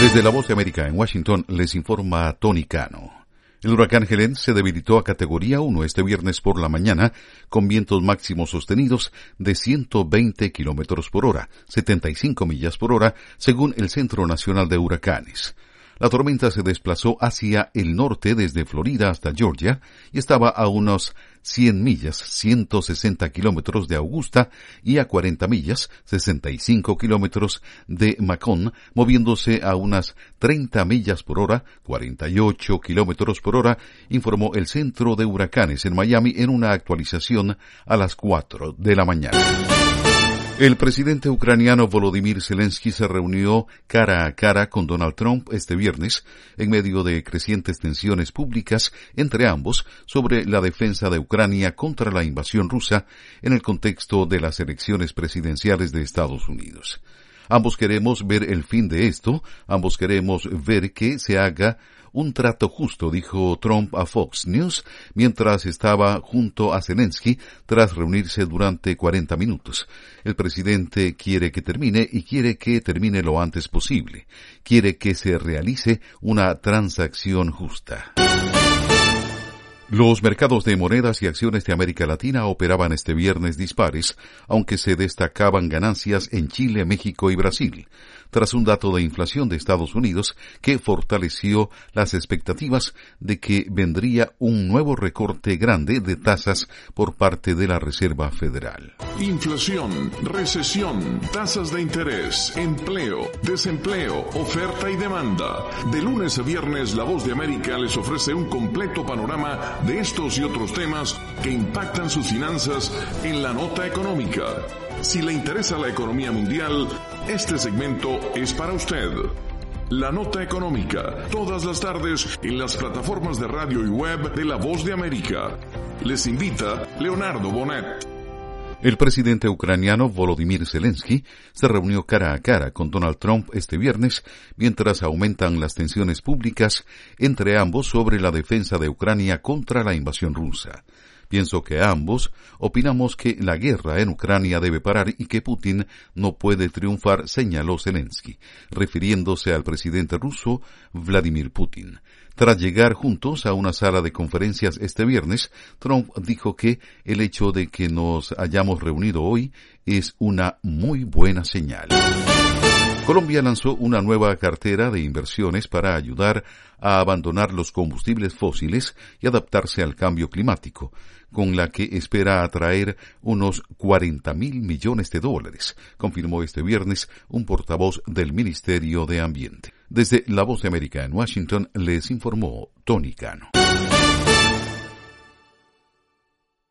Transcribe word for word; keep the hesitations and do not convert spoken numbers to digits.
Desde La Voz de América en Washington les informa Tony Cano. El huracán Helene se debilitó a categoría uno este viernes por la mañana con vientos máximos sostenidos de ciento veinte kilómetros por hora, setenta y cinco millas por hora, según el Centro Nacional de Huracanes. La tormenta se desplazó hacia el norte desde Florida hasta Georgia y estaba a unos cien millas, ciento sesenta kilómetros de Augusta y a cuarenta millas, sesenta y cinco kilómetros de Macon, moviéndose a unas treinta millas por hora, cuarenta y ocho kilómetros por hora, informó el Centro de Huracanes en Miami en una actualización a las cuatro de la mañana. El presidente ucraniano Volodymyr Zelensky se reunió cara a cara con Donald Trump este viernes en medio de crecientes tensiones públicas entre ambos sobre la defensa de Ucrania contra la invasión rusa en el contexto de las elecciones presidenciales de Estados Unidos. Ambos queremos ver el fin de esto, ambos queremos ver que se haga un trato justo, dijo Trump a Fox News mientras estaba junto a Zelensky tras reunirse durante cuarenta minutos. El presidente quiere que termine y quiere que termine lo antes posible. Quiere que se realice una transacción justa. Los mercados de monedas y acciones de América Latina operaban este viernes dispares, aunque se destacaban ganancias en Chile, México y Brasil, tras un dato de inflación de Estados Unidos que fortaleció las expectativas de que vendría un nuevo recorte grande de tasas por parte de la Reserva Federal. Inflación, recesión, tasas de interés, empleo, desempleo, oferta y demanda. De lunes a viernes, La Voz de América les ofrece un completo panorama de estos y otros temas que impactan sus finanzas en la nota económica. Si le interesa la economía mundial, este segmento es para usted. La nota económica, todas las tardes en las plataformas de radio y web de La Voz de América. Les invita Leonardo Bonet. El presidente ucraniano Volodymyr Zelensky se reunió cara a cara con Donald Trump este viernes mientras aumentan las tensiones públicas entre ambos sobre la defensa de Ucrania contra la invasión rusa. Pienso que ambos opinamos que la guerra en Ucrania debe parar y que Putin no puede triunfar, señaló Zelensky, refiriéndose al presidente ruso Vladimir Putin. Tras llegar juntos a una sala de conferencias este viernes, Trump dijo que el hecho de que nos hayamos reunido hoy es una muy buena señal. Colombia lanzó una nueva cartera de inversiones para ayudar a abandonar los combustibles fósiles y adaptarse al cambio climático, con la que espera atraer unos cuarenta mil millones de dólares, confirmó este viernes un portavoz del Ministerio de Ambiente. Desde La Voz de América en Washington les informó Tony Cano.